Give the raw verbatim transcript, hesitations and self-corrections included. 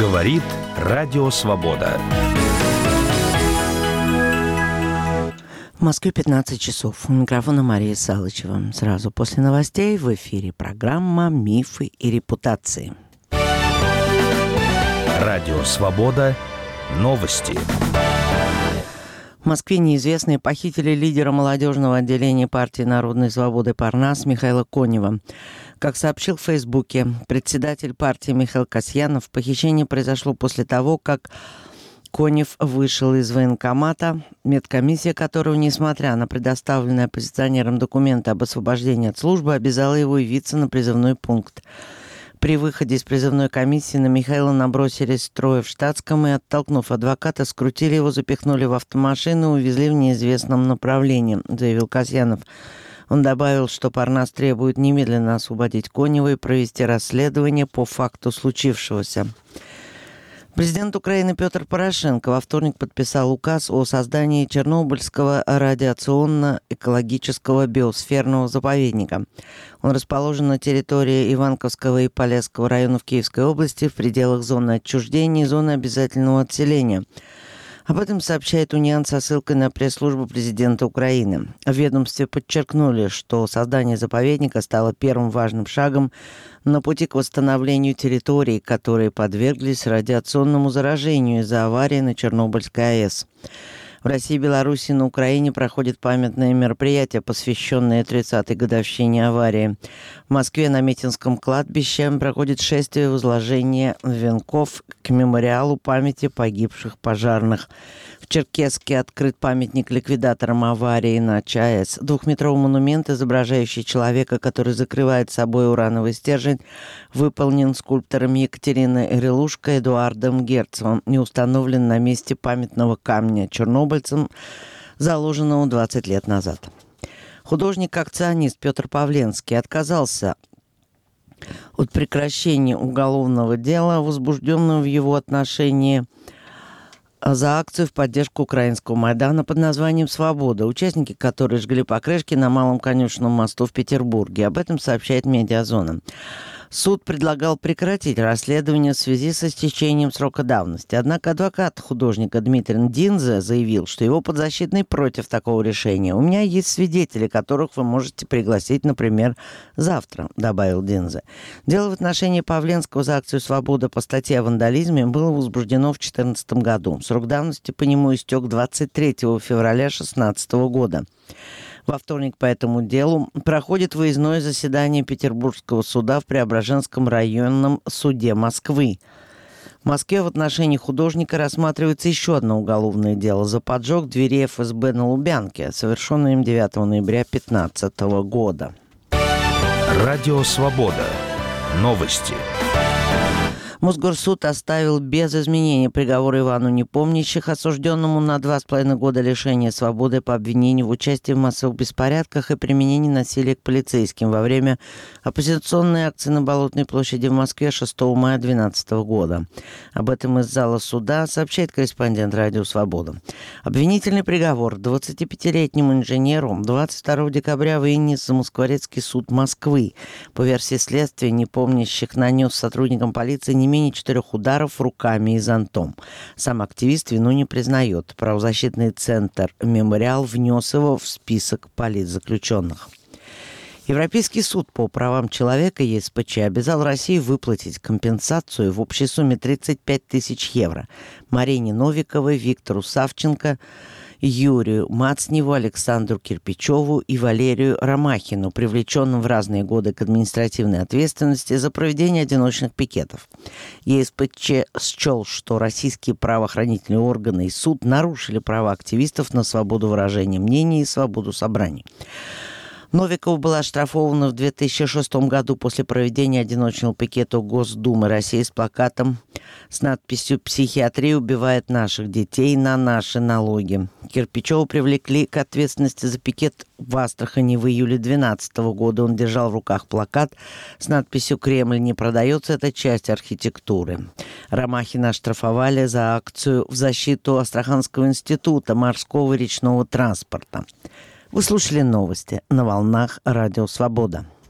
Говорит Радио Свобода. В Москве пятнадцать часов. У микрофона Мария Салычева. Сразу после новостей в эфире программа «Мифы и репутации». Радио Свобода. Новости. В Москве неизвестные похитили лидера молодежного отделения партии Народной свободы «Парнас» Михаила Конева. Как сообщил в Фейсбуке председатель партии Михаил Касьянов, похищение произошло после того, как Конев вышел из военкомата, медкомиссия которого, несмотря на предоставленные оппозиционерам документы об освобождении от службы, обязала его явиться на призывной пункт. При выходе из призывной комиссии на Михаила набросились трое в штатском и, оттолкнув адвоката, скрутили его, запихнули в автомашину и увезли в неизвестном направлении, заявил Касьянов. Он добавил, что Парнас требует немедленно освободить Конева и провести расследование по факту случившегося. Президент Украины Петр Порошенко во вторник подписал указ о создании Чернобыльского радиационно-экологического биосферного заповедника. Он расположен на территории Иванковского и Полесского районов Киевской области в пределах зоны отчуждения и зоны обязательного отселения. Об этом сообщает Униан со ссылкой на пресс-службу президента Украины. В ведомстве подчеркнули, что создание заповедника стало первым важным шагом на пути к восстановлению территорий, которые подверглись радиационному заражению из-за аварии на Чернобыльской АЭС. В России, Беларуси и на Украине проходят памятные мероприятия, посвященные тридцатой годовщине аварии. В Москве на Митинском кладбище проходит шествие возложения венков к мемориалу памяти погибших пожарных. В Черкесске открыт памятник ликвидаторам аварии на ЧАЭС. Двухметровый монумент, изображающий человека, который закрывает собой урановый стержень, выполнен скульпторами Екатериной Релушко и Эдуардом Герцевым и установлен на месте памятного камня чернобыльцам, заложенного двадцать лет назад. Художник-акционист Петр Павленский отказался от прекращения уголовного дела, возбужденного в его отношении за акцию в поддержку украинского Майдана под названием «Свобода», участники которой жгли покрышки на Малом Конюшенном мосту в Петербурге. Об этом сообщает «Медиазона». Суд предлагал прекратить расследование в связи со истечением срока давности. Однако адвокат художника Дмитрий Ндинзе заявил, что его подзащитный против такого решения. «У меня есть свидетели, которых вы можете пригласить, например, завтра», — добавил Динзе. Дело в отношении Павленского за акцию «Свобода» по статье о вандализме было возбуждено в две тысячи четырнадцатом году. Срок давности по нему истек двадцать третьего февраля две тысячи шестнадцатого года. Во вторник по этому делу проходит выездное заседание Петербургского суда в Преображенском районном суде Москвы. В Москве в отношении художника рассматривается еще одно уголовное дело за поджог двери эф эс бэ на Лубянке, совершенное им девятого ноября две тысячи пятнадцатого года. Радио Свобода. Новости. Мосгорсуд оставил без изменения приговор Ивану Непомнящих, осужденному на два с половиной года лишения свободы по обвинению в участии в массовых беспорядках и применении насилия к полицейским во время оппозиционной акции на Болотной площади в Москве шестого мая две тысячи двенадцатого года. Об этом из зала суда сообщает корреспондент Радио Свобода. Обвинительный приговор двадцатипятилетнему инженеру двадцать второго декабря вынес Замоскворецкий суд Москвы. По версии следствия, Непомнящих нанес сотрудникам полиции не менее четырех ударов руками и зонтом. Сам активист вину не признает. Правозащитный центр «Мемориал» внес его в список политзаключенных. Европейский суд по правам человека е эс пэ че обязал Россию выплатить компенсацию в общей сумме тридцать пять тысяч евро Марине Новиковой, Виктору Савченко, Юрию Мацневу, Александру Кирпичеву и Валерию Ромахину, привлеченным в разные годы к административной ответственности за проведение одиночных пикетов. е эс пэ че счел, что российские правоохранительные органы и суд нарушили права активистов на свободу выражения мнений и свободу собраний. Новикова была оштрафована в две тысячи шестом году после проведения одиночного пикета у Госдумы России с плакатом с надписью «Психиатрия убивает наших детей на наши налоги». Кирпичева привлекли к ответственности за пикет в Астрахани в июле две тысячи двенадцатого года. Он держал в руках плакат с надписью «Кремль не продается, это часть архитектуры». Ромахина оштрафовали за акцию в защиту Астраханского института морского и речного транспорта. Вы слушали новости на волнах Радио Свобода.